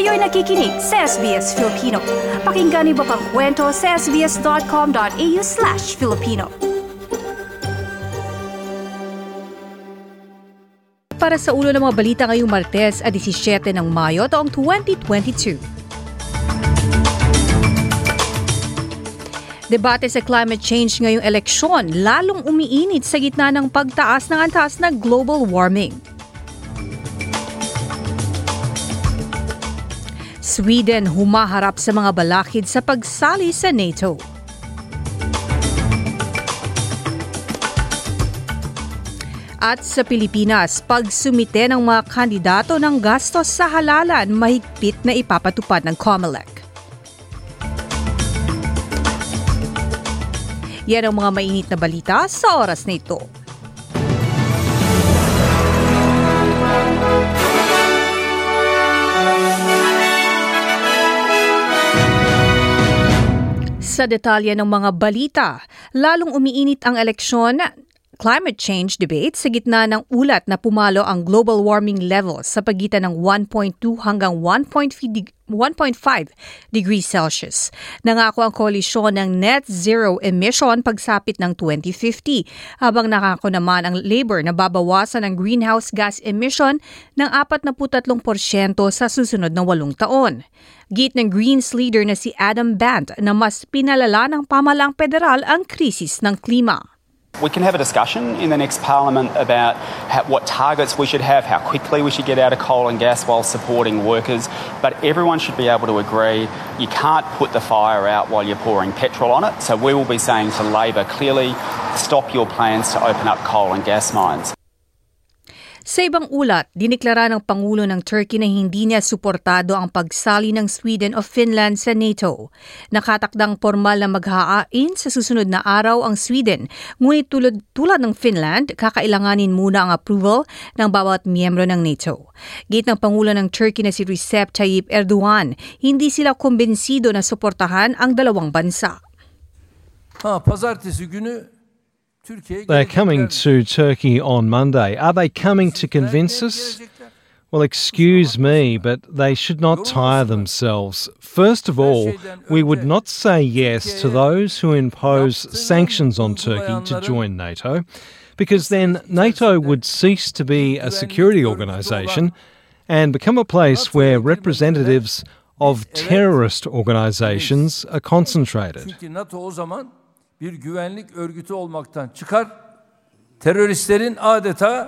Kayo'y nakikinig sa SBS Filipino. Pakinggan niyo pa ang kwento sa sbs.com.au/Filipino. Para sa ulo ng mga balita ngayong Martes, 17 ng Mayo taong 2022. Debate sa climate change ngayong eleksyon, lalong umiinit sa gitna ng pagtaas ng antas na global warming. Sweden humaharap sa mga balakid sa pagsali sa NATO. At sa Pilipinas, pagsumite ng mga kandidato ng gastos sa halalan, mahigpit na ipapatupad ng COMELEC. Yan ang mga mainit na balita sa oras na ito. Sa detalye ng mga balita, lalong umiinit ang eleksyon, climate change debate sa gitna ng ulat na pumalo ang global warming levels sa pagitan ng 1.2 hanggang 1.5 degrees Celsius. Nangako ang koalisyon ng net zero emission pagsapit ng 2050, habang nakako naman ang Labour na babawasan ang greenhouse gas emission ng 43% sa susunod na 8 taon. Git ng Greens leader na si Adam Bandt na mas pinalala ng pamahalaang federal ang krisis ng klima. We can have a discussion in the next parliament about what targets we should have, how quickly we should get out of coal and gas while supporting workers, but everyone should be able to agree you can't put the fire out while you're pouring petrol on it. So we will be saying to Labor clearly, stop your plans to open up coal and gas mines. Sa ibang ulat, diniklara ng Pangulo ng Turkey na hindi niya suportado ang pagsali ng Sweden o Finland sa NATO. Nakatakdang formal na maghahain sa susunod na araw ang Sweden, ngunit tulad ng Finland, kakailanganin muna ang approval ng bawat miyembro ng NATO. Git ng Pangulo ng Turkey na si Recep Tayyip Erdogan, hindi sila kumbensido na suportahan ang dalawang bansa. Pazartesi günü They're coming to Turkey on Monday. Are they coming to convince us? Well, excuse me, but they should not tire themselves. First of all, we would not say yes to those who impose sanctions on Turkey to join NATO, because then NATO would cease to be a security organisation and become a place where representatives of terrorist organisations are concentrated. Bir güvenlik örgütü olmaktan çıkar, teröristlerin adeta.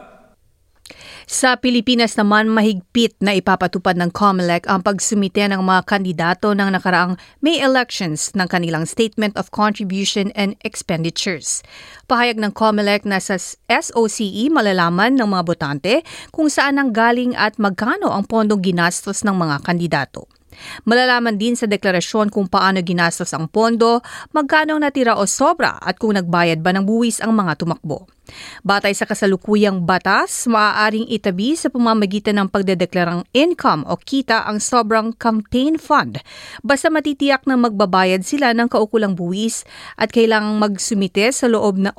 Sa Pilipinas naman, mahigpit na ipapatupad ng COMELEC ang pagsumite ng mga kandidato ng nakaraang May elections ng kanilang Statement of Contribution and Expenditures. Pahayag ng COMELEC na sa SOCE malalaman ng mga botante kung saan ang galing at magkano ang pondong ginastos ng mga kandidato. Malalaman din sa deklarasyon kung paano ginastos ang pondo, magkano ang natira o sobra at kung nagbayad ba ng buwis ang mga tumakbo. Batay sa kasalukuyang batas, maaaring itabi sa pamamagitan ng pagdedeklarang income o kita ang sobrang campaign fund. Basta matitiyak na magbabayad sila ng kaukulang buwis at kailangang maisumite sa loob ng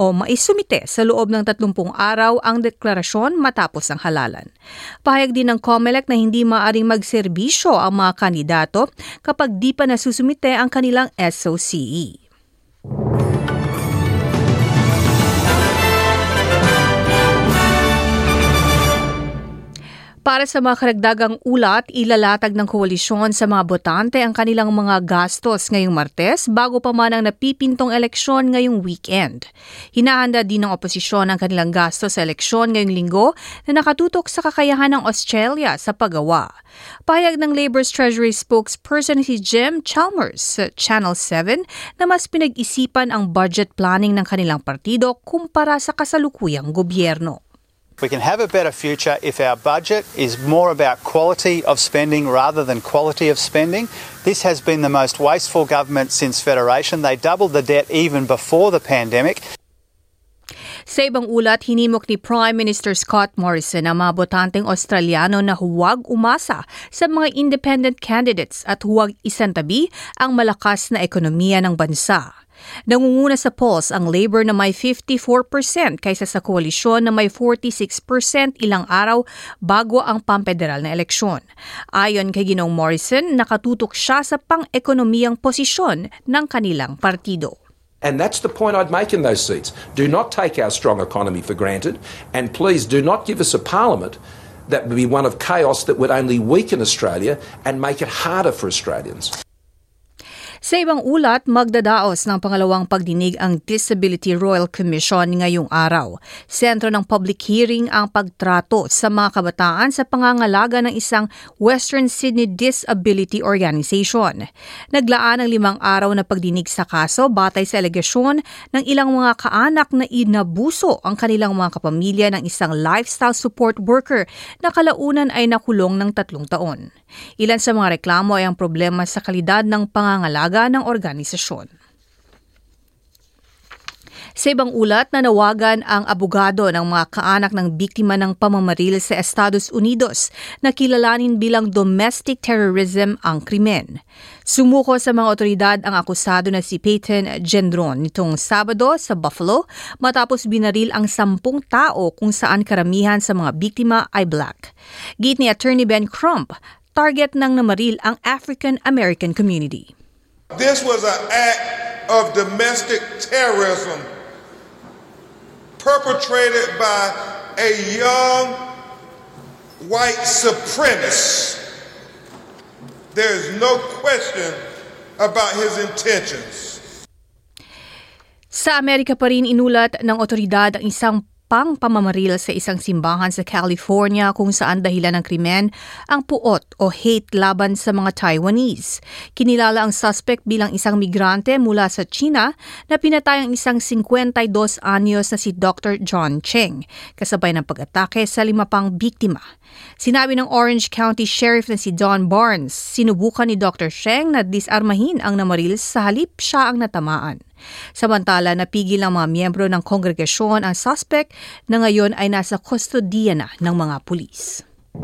30 araw ang deklarasyon matapos ang halalan. Pahayag din ng COMELEC na hindi maaaring magserbisyo ang mga kandidato kapag di pa nasusumite ang kanilang SOCE. Para sa mga karagdagang ulat, ilalatag ng koalisyon sa mga botante ang kanilang mga gastos ngayong Martes bago pa man ang napipintong eleksyon ngayong weekend. Hinahanda din ng oposisyon ang kanilang gastos sa eleksyon ngayong linggo na nakatutok sa kakayahan ng Australia sa paggawa. Pahayag ng Labour's Treasury spokesperson si Jim Chalmers sa Channel 7 na mas pinag-isipan ang budget planning ng kanilang partido kumpara sa kasalukuyang gobyerno. We can have a better future if our budget is more about quality of spending rather than quality of spending. This has been the most wasteful government since Federation. They doubled the debt even before the pandemic. Sa ibang ulat, hinimok ni Prime Minister Scott Morrison ang mga botanteng Australiano na huwag umasa sa mga independent candidates at huwag isantabi ang malakas na ekonomiya ng bansa. Nangunguna sa polls ang Labor na may 54% kaysa sa koalisyon na may 46% ilang araw bago ang pampederal na eleksyon. Ayon kay Ginoong Morrison, nakatutok siya sa pang-ekonomiyang posisyon ng kanilang partido. And that's the point I'd make in those seats. Do not take our strong economy for granted, and please do not give us a parliament that would be one of chaos that would only weaken Australia and make it harder for Australians. Sa ibang ulat, magdadaos ng pangalawang pagdinig ang Disability Royal Commission ngayong araw. Sentro ng public hearing ang pagtrato sa mga kabataan sa pangangalaga ng isang Western Sydney Disability Organization. Naglaan ng 5 araw na pagdinig sa kaso batay sa alegasyon ng ilang mga kaanak na inabuso ang kanilang mga kapamilya ng isang lifestyle support worker na kalaunan ay nakulong ng 3 taon. Ilan sa mga reklamo ay ang problema sa kalidad ng pangangalaga ng organisasyon. Sa ibang ulat, nanawagan ang abogado ng mga kaanak ng biktima ng pamamaril sa Estados Unidos na kilalanin bilang domestic terrorism ang krimen. Sumuko sa mga otoridad ang akusado na si Peyton Gendron nitong Sabado sa Buffalo matapos binaril ang 10 tao kung saan karamihan sa mga biktima ay black. Git ni Attorney Ben Crump, target ng namaril ang African-American community. This was an act of domestic terrorism perpetrated by a young white supremacist. There is no question about his intentions. Sa Amerika pa rin inulat ng otoridad ang isang pamamaril sa isang simbahan sa California kung saan dahilan ng krimen ang puot o hate laban sa mga Taiwanese. Kinilala ang suspect bilang isang migrante mula sa China na pinatay ang isang 52 anyos na si Dr. John Cheng, kasabay ng pag-atake sa 5 pang biktima. Sinabi ng Orange County Sheriff na si Don Barnes, sinubukan ni Dr. Cheng na disarmahin ang namaril sa halip siya ang natamaan. Samantala, napigil ng mga miyembro ng kongregasyon ang suspect na ngayon ay nasa kustodiya na ng mga pulis.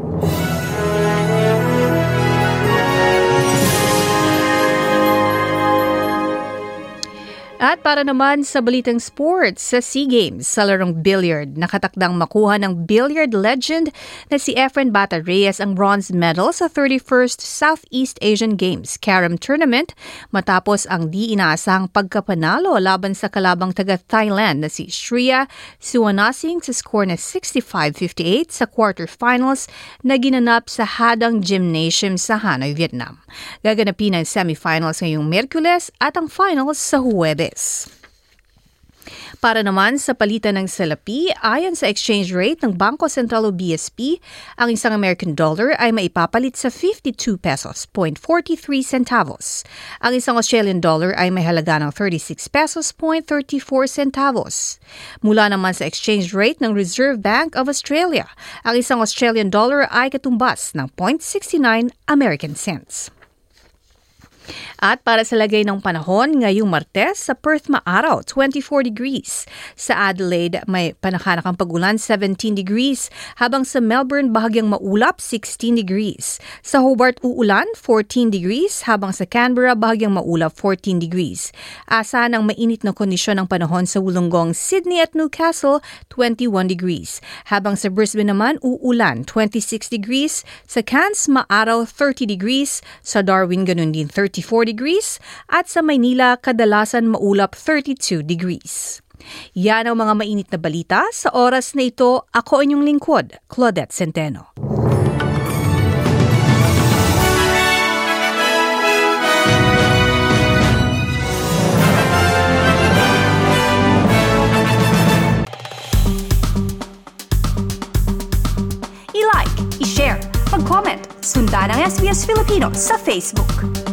At para naman sa balitang sports, sa SEA Games sa larong billiard, nakatakdang makuha ng billiard legend na si Efren Bata Reyes ang bronze medal sa 31st Southeast Asian Games Carrom Tournament matapos ang di inaasahang pagkapanalo laban sa kalabang taga-Thailand na si Shreya Suwanasing sa score na 65-58 sa quarterfinals na ginanap sa Hadang Gymnasium sa Hanoi, Vietnam. Gaganapin ang semifinals ngayong Miyerkules at ang finals sa Huwebes. Para naman sa palitan ng salapi, ayon sa exchange rate ng Bangko Sentral o BSP, ang isang American dollar ay maipapalit sa 52 pesos, 0.43 centavos. Ang isang Australian dollar ay may halaga ng 36 pesos, 0.34 centavos. Mula naman sa exchange rate ng Reserve Bank of Australia, ang isang Australian dollar ay katumbas ng 0.69 American cents. At para sa lagay ng panahon, ngayong Martes, sa Perth maaraw, 24 degrees. Sa Adelaide, may panakanakang pag-ulan, 17 degrees. Habang sa Melbourne, bahagyang maulap, 16 degrees. Sa Hobart, uulan, 14 degrees. Habang sa Canberra, bahagyang maulap, 14 degrees. Asahan ang mainit na kondisyon ng panahon sa Wollongong, Sydney at Newcastle, 21 degrees. Habang sa Brisbane naman, uulan, 26 degrees. Sa Cairns, maaraw, 30 degrees. Sa Darwin, ganun din, 34 degrees at sa Maynila kadalasan maulap 32 degrees. Yan ang mga mainit na balita. Sa oras na ito, ako inyong lingkod, Claudette Centeno. I-like, i-share, mag-comment, sundan ang SBS Filipino sa Facebook.